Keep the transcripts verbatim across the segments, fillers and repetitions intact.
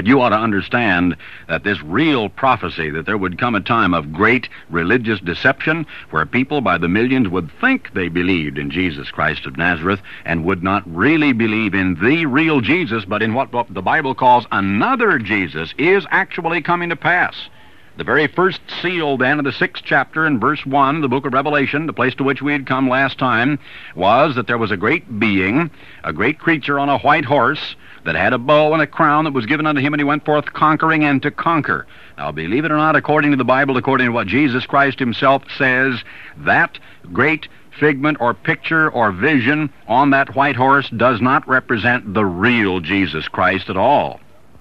But you ought to understand that this real prophecy, that there would come a time of great religious deception where people by the millions would think they believed in Jesus Christ of Nazareth and would not really believe in the real Jesus, but in what the Bible calls another Jesus, is actually coming to pass. The very first seal, then, of the sixth chapter in verse one of the book of Revelation, the place to which we had come last time, was that there was a great being, a great creature on a white horse, that had a bow and a crown that was given unto him, and he went forth conquering and to conquer. Now, believe it or not, according to the Bible, according to what Jesus Christ himself says, that great figment or picture or vision on that white horse does not represent the real Jesus Christ at all,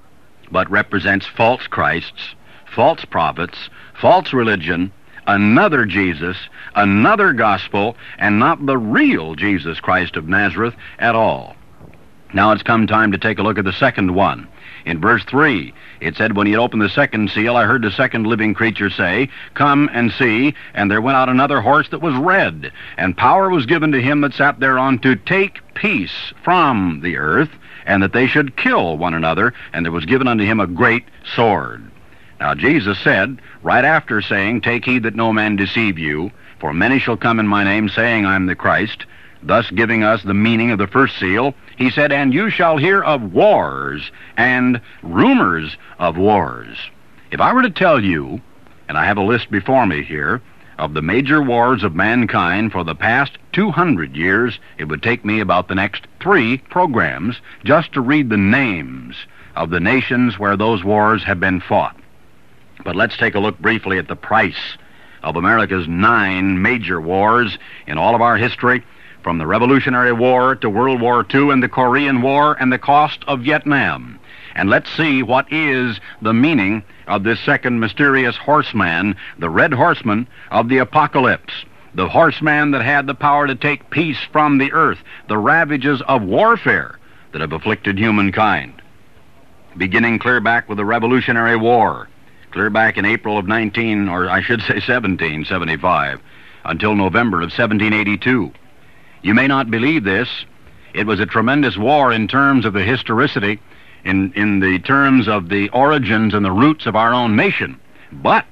but represents false Christs, false prophets, false religion, another Jesus, another gospel, and not the real Jesus Christ of Nazareth at all. Now it's come time to take a look at the second one. In verse three, it said, when he had opened the second seal, I heard the second living creature say, come and see, and there went out another horse that was red, and power was given to him that sat thereon to take peace from the earth, and that they should kill one another, and there was given unto him a great sword. Now Jesus said, right after saying, take heed that no man deceive you, for many shall come in my name, saying, I am the Christ, thus giving us the meaning of the first seal, he said, and you shall hear of wars and rumors of wars. If I were to tell you, and I have a list before me here, of the major wars of mankind for the past two hundred years, it would take me about the next three programs just to read the names of the nations where those wars have been fought. But let's take a look briefly at the price of America's nine major wars in all of our history, from the Revolutionary War to World War Two and the Korean War and the cost of Vietnam. And let's see what is the meaning of this second mysterious horseman, the red horseman of the apocalypse, the horseman that had the power to take peace from the earth, the ravages of warfare that have afflicted humankind. Beginning clear back with the Revolutionary War, clear back in April of nineteen, or I should say seventeen seventy-five, until November of seventeen eighty-two. You may not believe this. It was a tremendous war in terms of the historicity, in, in the terms of the origins and the roots of our own nation. But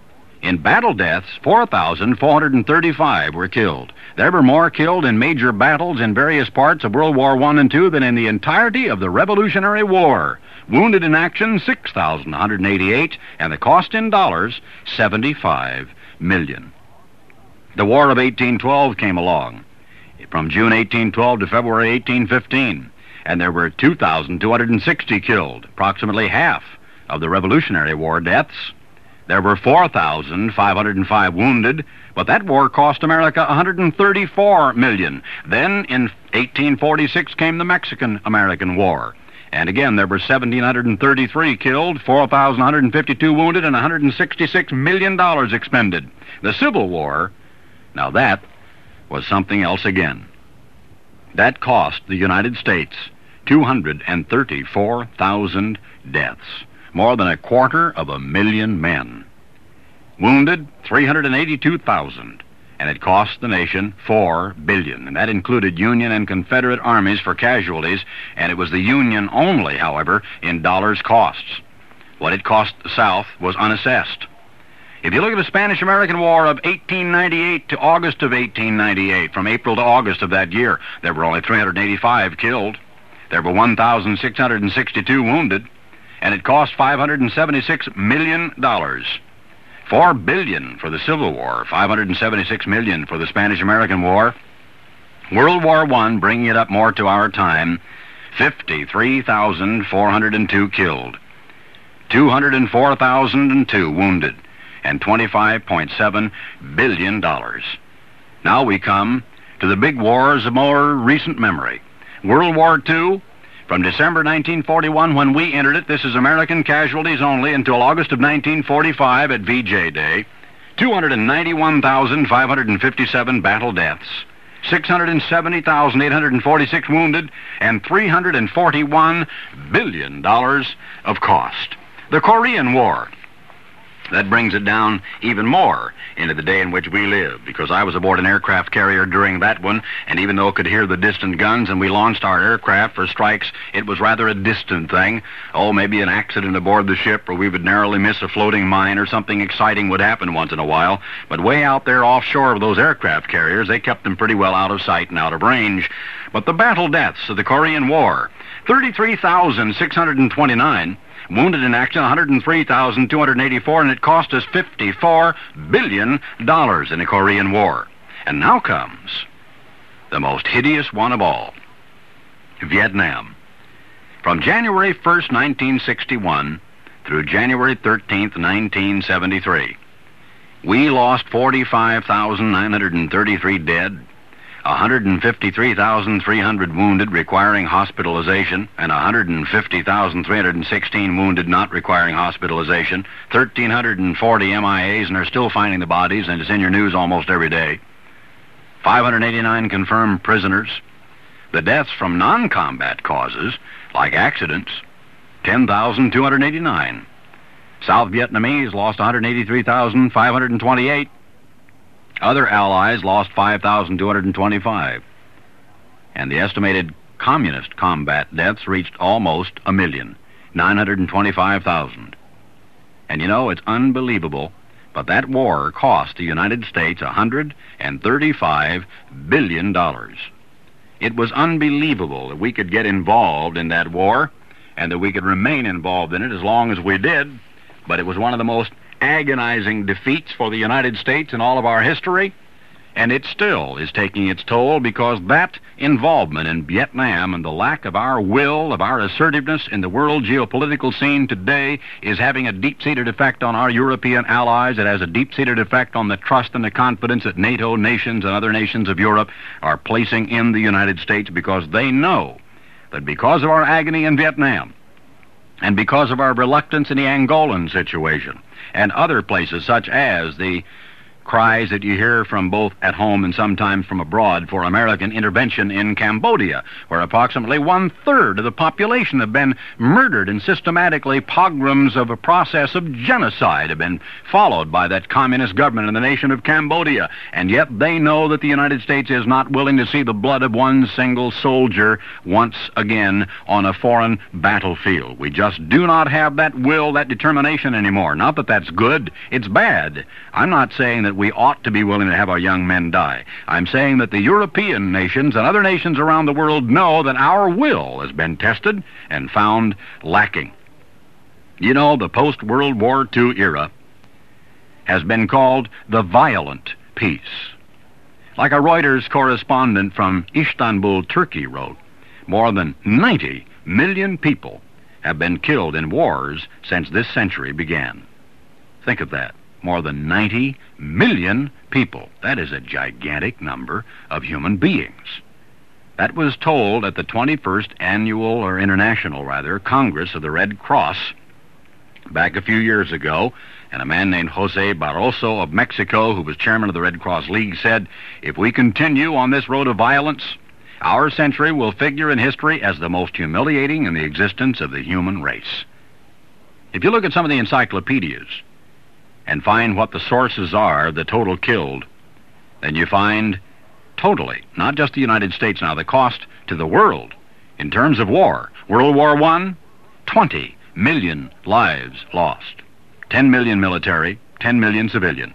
in battle deaths, four thousand four hundred thirty-five were killed. There were more killed in major battles in various parts of World War One and Two than in the entirety of the Revolutionary War. Wounded in action, six thousand one hundred eighty-eight, and the cost in dollars, seventy-five million. The War of eighteen twelve came along, from June eighteen twelve to February eighteen fifteen, and there were two thousand two hundred sixty killed, approximately half of the Revolutionary War deaths. There were four thousand five hundred five wounded, but that war cost America one hundred thirty-four million. Then in eighteen forty-six came the Mexican-American War, and again there were one thousand seven hundred thirty-three killed, four thousand one hundred fifty-two wounded, and one hundred sixty-six million dollars expended. The Civil War, now that was something else again. That cost the United States two hundred thirty-four thousand deaths, more than a quarter of a million men. Wounded, three hundred eighty-two thousand, and it cost the nation four billion dollars, and that included Union and Confederate armies for casualties, and it was the Union only, however, in dollars costs. What it cost the South was unassessed. If you look at the Spanish-American War of eighteen ninety-eight to August of eighteen ninety-eight, from April to August of that year, there were only three hundred eighty-five killed. There were one thousand six hundred sixty-two wounded, and it cost five hundred seventy-six million dollars. Four billion dollars for the Civil War, five hundred seventy-six million dollars for the Spanish-American War. World War One, bringing it up more to our time, fifty-three thousand four hundred two killed, two hundred four thousand two wounded, and twenty-five point seven billion dollars. Now we come to the big wars of more recent memory. World War Two, from December nineteen forty-one, when we entered it, this is American casualties only, until August of nineteen forty-five at V J Day, two hundred ninety-one thousand five hundred fifty-seven battle deaths, six hundred seventy thousand eight hundred forty-six wounded, and three hundred forty-one billion dollars of cost. The Korean War, That brings it down even more into the day in which we live, because I was aboard an aircraft carrier during that one, and even though it could hear the distant guns and we launched our aircraft for strikes, it was rather a distant thing. Oh, maybe an accident aboard the ship, or we would narrowly miss a floating mine, or something exciting would happen once in a while. But way out there offshore of those aircraft carriers, they kept them pretty well out of sight and out of range. But the battle deaths of the Korean War, thirty-three thousand six hundred twenty-nine, wounded in action, one hundred three thousand two hundred eighty-four, and it cost us fifty-four billion dollars in the Korean War. And now comes the most hideous one of all, Vietnam. From January first, nineteen sixty-one, through January thirteenth, nineteen seventy-three, we lost forty-five thousand nine hundred thirty-three dead, one hundred fifty-three thousand three hundred wounded requiring hospitalization, and one hundred fifty thousand three hundred sixteen wounded not requiring hospitalization, one thousand three hundred forty M I As, and they're still finding the bodies, and it's in your news almost every day. five hundred eighty-nine confirmed prisoners. The deaths from non-combat causes, like accidents, ten thousand two hundred eighty-nine. South Vietnamese lost one hundred eighty-three thousand five hundred twenty-eight. Other allies lost five thousand two hundred twenty-five. And the estimated communist combat deaths reached almost a million, nine hundred twenty-five thousand. And you know, it's unbelievable, but that war cost the United States one hundred thirty-five billion dollars. It was unbelievable that we could get involved in that war and that we could remain involved in it as long as we did, but it was one of the most agonizing defeats for the United States in all of our history, and it still is taking its toll, because that involvement in Vietnam and the lack of our will, of our assertiveness in the world geopolitical scene today is having a deep-seated effect on our European allies. It has a deep-seated effect on the trust and the confidence that NATO nations and other nations of Europe are placing in the United States, because they know that because of our agony in Vietnam, and because of our reluctance in the Angolan situation, and other places such as the cries that you hear from both at home and sometimes from abroad for American intervention in Cambodia, where approximately one-third of the population have been murdered, and systematically pogroms of a process of genocide have been followed by that communist government in the nation of Cambodia. And yet they know that the United States is not willing to see the blood of one single soldier once again on a foreign battlefield. We just do not have that will, that determination anymore. Not that that's good, it's bad. I'm not saying that we ought to be willing to have our young men die. I'm saying that the European nations and other nations around the world know that our will has been tested and found lacking. You know, the post-World War Two era has been called the violent peace. Like a Reuters correspondent from Istanbul, Turkey wrote, more than ninety million people have been killed in wars since this century began. Think of that. More than ninety million people. That is a gigantic number of human beings. That was told at the twenty-first annual, or international rather, Congress of the Red Cross back a few years ago, and a man named Jose Barroso of Mexico, who was chairman of the Red Cross League, said, if we continue on this road of violence, our century will figure in history as the most humiliating in the existence of the human race. If you look at some of the encyclopedias and find what the sources are of the total killed, then you find totally, not just the United States now, the cost to the world in terms of war. World War One, twenty million lives lost. ten million military, ten million civilian.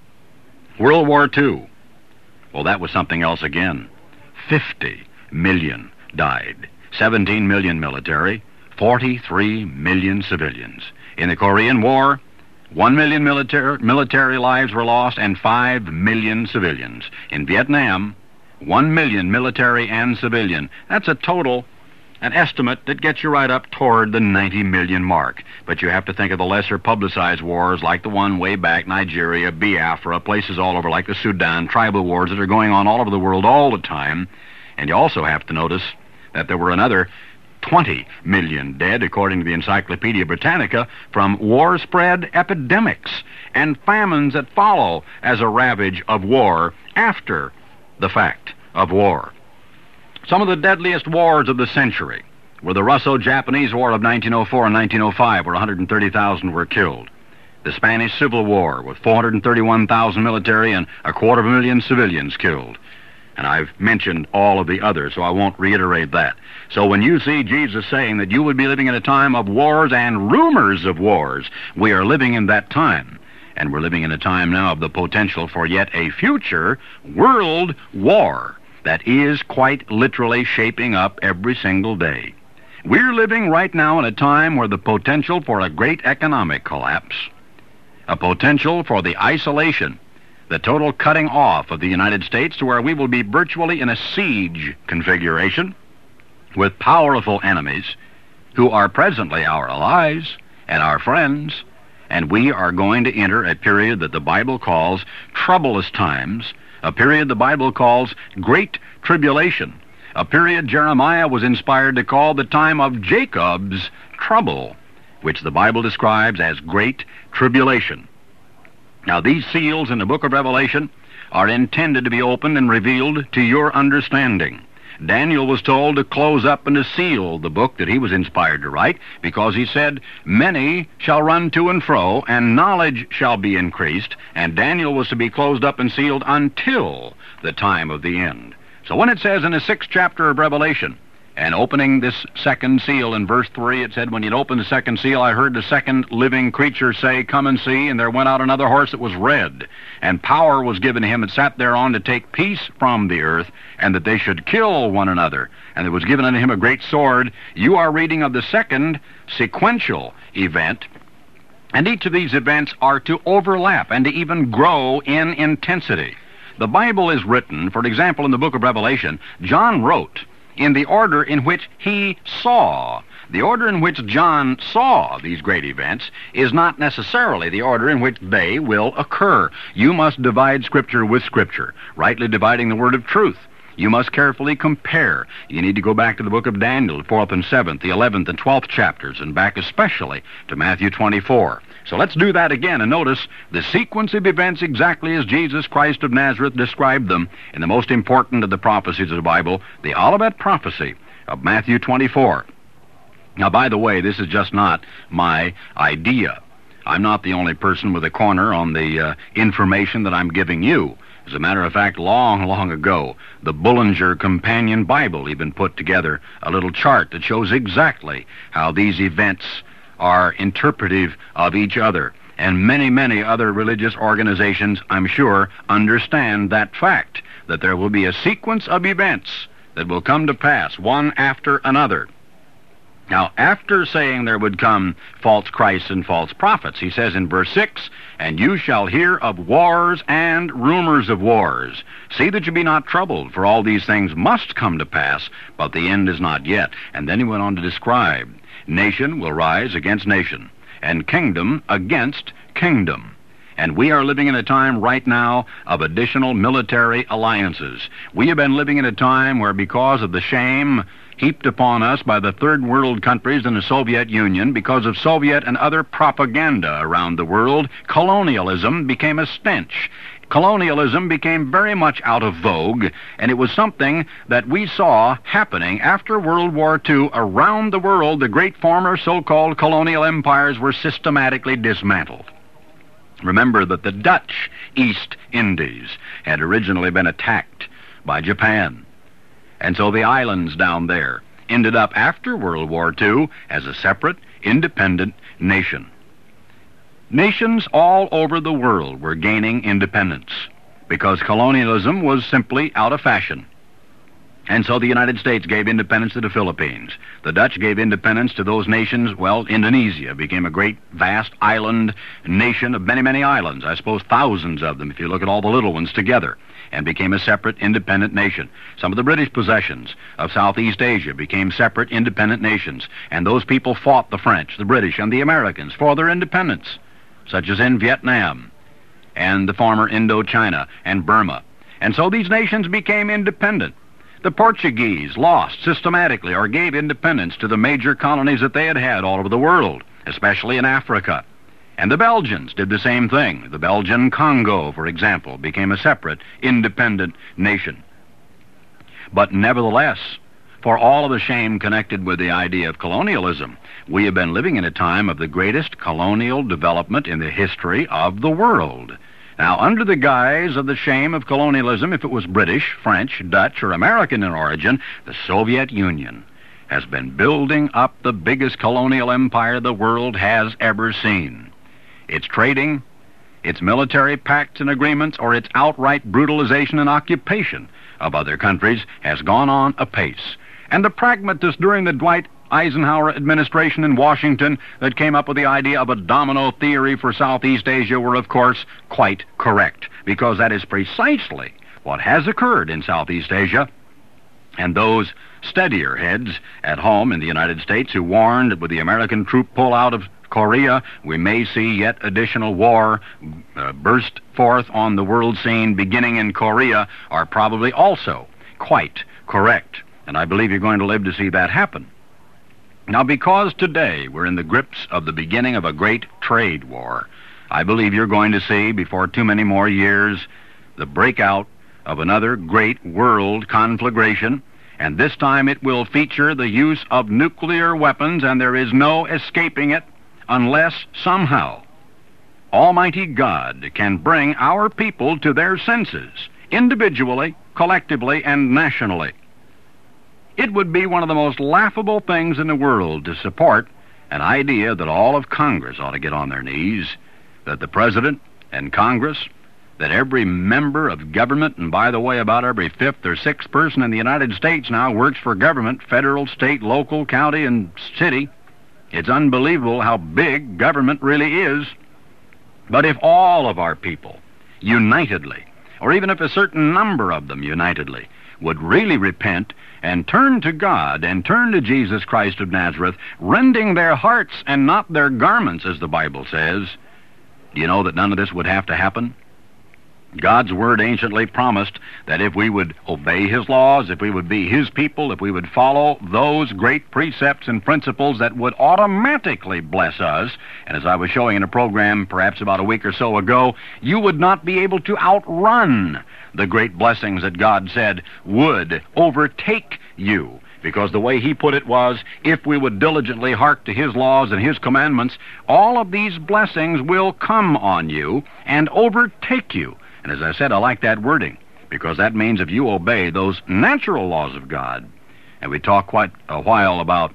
World War Two, well, that was something else again. fifty million died. seventeen million military, forty-three million civilians. In the Korean War, One million military, military lives were lost and five million civilians. In Vietnam, one million military and civilian. That's a total, an estimate that gets you right up toward the ninety million mark. But you have to think of the lesser publicized wars like the one way back, Nigeria, Biafra, places all over like the Sudan, tribal wars that are going on all over the world all the time. And you also have to notice that there were another twenty million dead, according to the Encyclopedia Britannica, from war-spread epidemics and famines that follow as a ravage of war after the fact of war. Some of the deadliest wars of the century were the Russo-Japanese War of nineteen oh four and nineteen oh five, where one hundred thirty thousand were killed. The Spanish Civil War with four hundred thirty-one thousand military and a quarter of a million civilians killed. And I've mentioned all of the others, so I won't reiterate that. So when you see Jesus saying that you would be living in a time of wars and rumors of wars, we are living in that time. And we're living in a time now of the potential for yet a future world war that is quite literally shaping up every single day. We're living right now in a time where the potential for a great economic collapse, a potential for the isolation, the total cutting off of the United States to where we will be virtually in a siege configuration with powerful enemies who are presently our allies and our friends, and we are going to enter a period that the Bible calls troublous times, a period the Bible calls great tribulation, a period Jeremiah was inspired to call the time of Jacob's trouble, which the Bible describes as great tribulation. Now, these seals in the book of Revelation are intended to be opened and revealed to your understanding. Daniel was told to close up and to seal the book that he was inspired to write, because he said, many shall run to and fro, and knowledge shall be increased, and Daniel was to be closed up and sealed until the time of the end. So when it says in the sixth chapter of Revelation, and opening this second seal in verse three, it said, when you'd open the second seal, I heard the second living creature say, come and see, and there went out another horse that was red, and power was given to him that sat thereon to take peace from the earth, and that they should kill one another. And there was given unto him a great sword. You are reading of the second sequential event, and each of these events are to overlap and to even grow in intensity. The Bible is written, for example, in the book of Revelation, John wrote in the order in which he saw. The order in which John saw these great events is not necessarily the order in which they will occur. You must divide Scripture with Scripture, rightly dividing the word of truth. You must carefully compare. You need to go back to the book of Daniel, the fourth and seventh, the eleventh and twelfth chapters, and back especially to Matthew twenty-four. So let's do that again and notice the sequence of events exactly as Jesus Christ of Nazareth described them in the most important of the prophecies of the Bible, the Olivet prophecy of Matthew twenty-four. Now, by the way, this is just not my idea. I'm not the only person with a corner on the uh, information that I'm giving you. As a matter of fact, long, long ago, the Bullinger Companion Bible even put together a little chart that shows exactly how these events are interpretive of each other. And many, many other religious organizations, I'm sure, understand that fact, that there will be a sequence of events that will come to pass, one after another. Now, after saying there would come false Christs and false prophets, he says in verse six, and you shall hear of wars and rumors of wars. See that you be not troubled, for all these things must come to pass, but the end is not yet. And then he went on to describe, nation will rise against nation, and kingdom against kingdom. And we are living in a time right now of additional military alliances. We have been living in a time where, because of the shame heaped upon us by the third world countries and the Soviet Union, because of Soviet and other propaganda around the world, colonialism became a stench. Colonialism became very much out of vogue, and it was something that we saw happening after World War Two around the world. The great former so-called colonial empires were systematically dismantled. Remember that the Dutch East Indies had originally been attacked by Japan. And so the islands down there ended up after World War Two as a separate, independent nation. Nations all over the world were gaining independence because colonialism was simply out of fashion. And so the United States gave independence to the Philippines. The Dutch gave independence to those nations. Well, Indonesia became a great, vast island nation of many, many islands. I suppose thousands of them if you look at all the little ones together, and became a separate, independent nation. Some of the British possessions of Southeast Asia became separate, independent nations. And those people fought the French, the British, and the Americans for their independence, such as in Vietnam and the former Indochina and Burma. And so these nations became independent. The Portuguese lost systematically or gave independence to the major colonies that they had had all over the world, especially in Africa. And the Belgians did the same thing. The Belgian Congo, for example, became a separate, independent nation. But nevertheless, for all of the shame connected with the idea of colonialism. We have been living in a time of the greatest colonial development in the history of the world. Now, under the guise of the shame of colonialism, if it was British, French, Dutch, or American in origin, the Soviet Union has been building up the biggest colonial empire the world has ever seen. Its trading, its military pacts and agreements, or its outright brutalization and occupation of other countries has gone on apace. And the pragmatists during the Dwight Eisenhower administration in Washington that came up with the idea of a domino theory for Southeast Asia were, of course, quite correct, because that is precisely what has occurred in Southeast Asia. And those steadier heads at home in the United States who warned that with the American troop pull out of Korea, we may see yet additional war uh, burst forth on the world scene beginning in Korea are probably also quite correct. And I believe you're going to live to see that happen. Now, because today we're in the grips of the beginning of a great trade war, I believe you're going to see, before too many more years, the breakout of another great world conflagration, and this time it will feature the use of nuclear weapons, and there is no escaping it unless somehow Almighty God can bring our people to their senses, individually, collectively, and nationally. It would be one of the most laughable things in the world to support an idea that all of Congress ought to get on their knees, that the President and Congress, that every member of government, and by the way, about every fifth or sixth person in the United States now works for government, federal, state, local, county, and city. It's unbelievable how big government really is. But if all of our people unitedly, or even if a certain number of them unitedly, would really repent and turn to God and turn to Jesus Christ of Nazareth, rending their hearts and not their garments, as the Bible says, do you know that none of this would have to happen? God's Word anciently promised that if we would obey His laws, if we would be His people, if we would follow those great precepts and principles, that would automatically bless us. And as I was showing in a program perhaps about a week or so ago, you would not be able to outrun the great blessings that God said would overtake you. Because the way He put it was, if we would diligently hearken to His laws and His commandments, all of these blessings will come on you and overtake you. And as I said, I like that wording, because that means if you obey those natural laws of God, and we talked quite a while about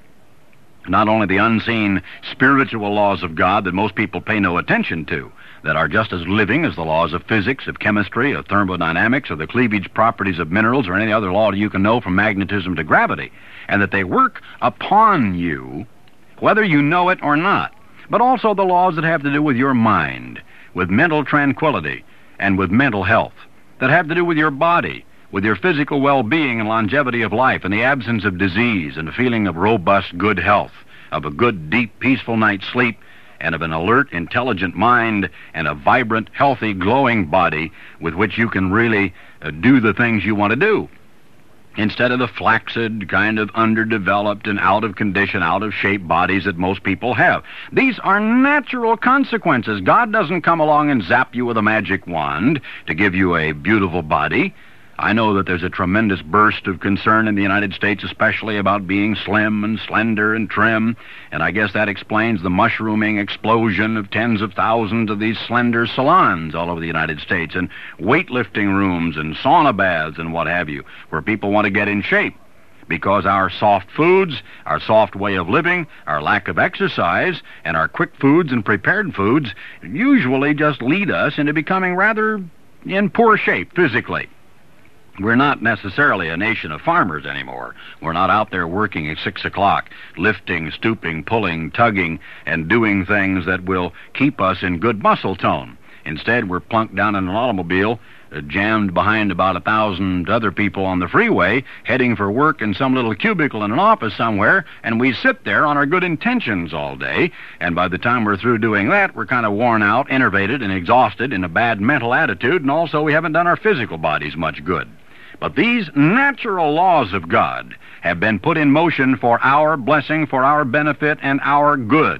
not only the unseen spiritual laws of God that most people pay no attention to, that are just as living as the laws of physics, of chemistry, of thermodynamics, or the cleavage properties of minerals, or any other law you can know from magnetism to gravity, and that they work upon you, whether you know it or not, but also the laws that have to do with your mind, with mental tranquility, and with mental health, that have to do with your body, with your physical well-being and longevity of life, and the absence of disease, and a feeling of robust, good health, of a good, deep, peaceful night's sleep, and of an alert, intelligent mind, and a vibrant, healthy, glowing body with which you can really uh, do the things you want to do, instead of the flaccid, kind of underdeveloped and out-of-condition, out-of-shape bodies that most people have. These are natural consequences. God doesn't come along and zap you with a magic wand to give you a beautiful body. I know that there's a tremendous burst of concern in the United States, especially about being slim and slender and trim, and I guess that explains the mushrooming explosion of tens of thousands of these slender salons all over the United States, and weightlifting rooms and sauna baths and what have you, where people want to get in shape. Because our soft foods, our soft way of living, our lack of exercise, and our quick foods and prepared foods usually just lead us into becoming rather in poor shape physically. We're not necessarily a nation of farmers anymore. We're not out there working at six o'clock, lifting, stooping, pulling, tugging, and doing things that will keep us in good muscle tone. Instead, we're plunked down in an automobile, uh, jammed behind about a thousand other people on the freeway, heading for work in some little cubicle in an office somewhere, and we sit there on our good intentions all day, and by the time we're through doing that, we're kind of worn out, enervated, and exhausted, in a bad mental attitude, and also we haven't done our physical bodies much good. But these natural laws of God have been put in motion for our blessing, for our benefit, and our good.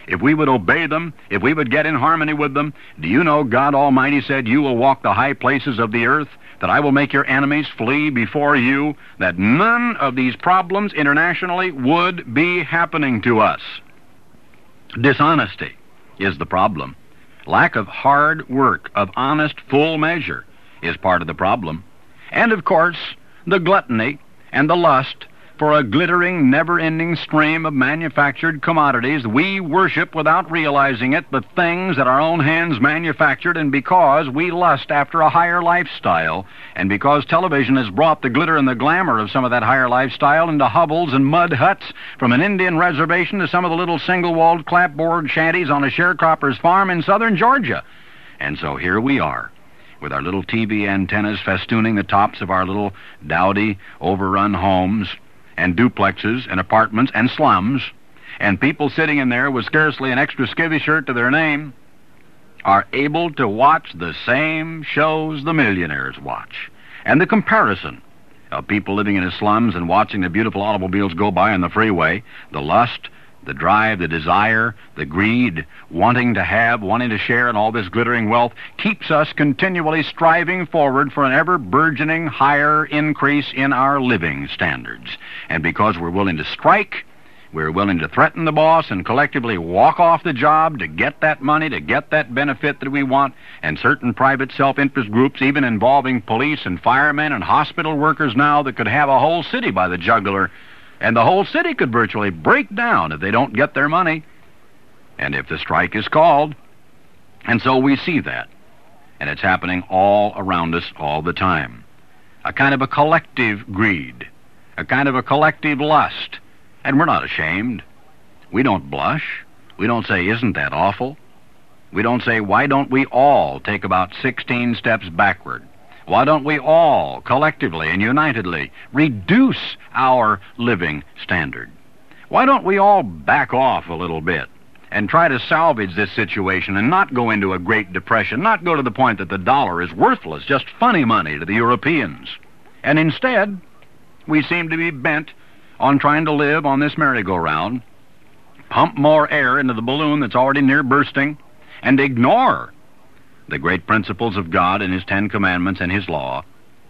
if we would obey them, if we would get in harmony with them, do you know God Almighty said, you will walk the high places of the earth, that I will make your enemies flee before you, that none of these problems internationally would be happening to us. Dishonesty is the problem. Lack of hard work, of honest full measure, is part of the problem. And, of course, the gluttony and the lust for a glittering, never-ending stream of manufactured commodities. We worship without realizing it the things that our own hands manufactured, and because we lust after a higher lifestyle, and because television has brought the glitter and the glamour of some of that higher lifestyle into hovels and mud huts, from an Indian reservation to some of the little single-walled clapboard shanties on a sharecropper's farm in southern Georgia. And so here we are, with our little T V antennas festooning the tops of our little dowdy, overrun homes, and duplexes and apartments and slums, and people sitting in there with scarcely an extra skivvy shirt to their name are able to watch the same shows the millionaires watch. And the comparison of people living in the slums and watching the beautiful automobiles go by on the freeway, the lust, the drive, the desire, the greed, wanting to have, wanting to share in all this glittering wealth, keeps us continually striving forward for an ever-burgeoning higher increase in our living standards. And because we're willing to strike, we're willing to threaten the boss and collectively walk off the job to get that money, to get that benefit that we want, and certain private self-interest groups, even involving police and firemen and hospital workers now, that could have a whole city by the jugular, and the whole city could virtually break down if they don't get their money, and if the strike is called. And so we see that, and it's happening all around us all the time. A kind of a collective greed, a kind of a collective lust, and we're not ashamed. We don't blush. We don't say, isn't that awful? We don't say, why don't we all take about sixteen steps backward? Why don't we all, collectively and unitedly, reduce our living standard? Why don't we all back off a little bit and try to salvage this situation and not go into a Great Depression, not go to the point that the dollar is worthless, just funny money to the Europeans? And instead, we seem to be bent on trying to live on this merry-go-round, pump more air into the balloon that's already near bursting, and ignore the great principles of God and His Ten Commandments and His law,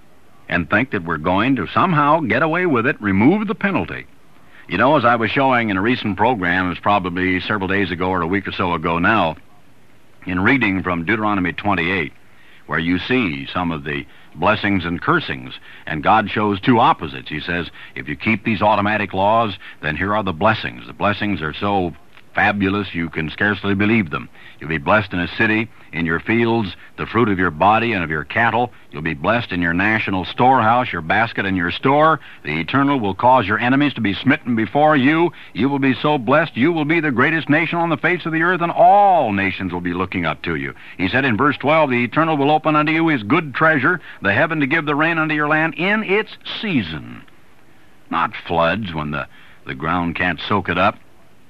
and think that we're going to somehow get away with it, remove the penalty. You know, as I was showing in a recent program, it was probably several days ago or a week or so ago now, in reading from Deuteronomy twenty-eight, where you see some of the blessings and cursings, and God shows two opposites. He says, if you keep these automatic laws, then here are the blessings. The blessings are so fabulous you can scarcely believe them. You'll be blessed in a city, in your fields, the fruit of your body and of your cattle. You'll be blessed in your national storehouse, your basket and your store. The Eternal will cause your enemies to be smitten before you. You will be so blessed, you will be the greatest nation on the face of the earth, and all nations will be looking up to you. He said in verse twelve, the Eternal will open unto you His good treasure, the heaven to give the rain unto your land in its season. Not floods when the, the ground can't soak it up,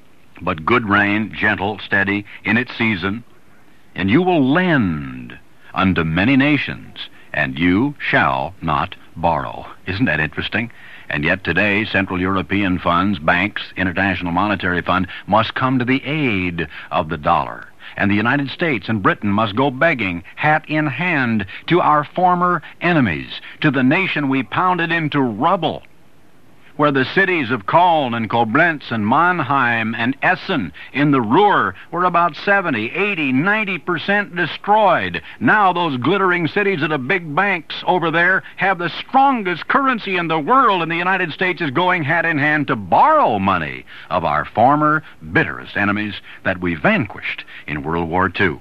but good rain, gentle, steady, in its season. And you will lend unto many nations, and you shall not borrow. Isn't that interesting? And yet today, Central European funds, banks, International Monetary Fund must come to the aid of the dollar. And the United States and Britain must go begging, hat in hand, to our former enemies, to the nation we pounded into rubble, where the cities of Köln and Koblenz and Mannheim and Essen in the Ruhr were about seventy, eighty, ninety percent destroyed. Now those glittering cities of the big banks over there have the strongest currency in the world, and the United States is going hat in hand to borrow money of our former bitterest enemies that we vanquished in World War Two.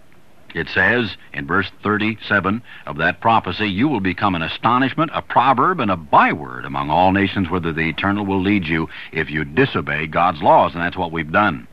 It says in verse thirty-seven of that prophecy, you will become an astonishment, a proverb, and a byword among all nations, whither the Eternal will lead you if you disobey God's laws. And that's what we've done.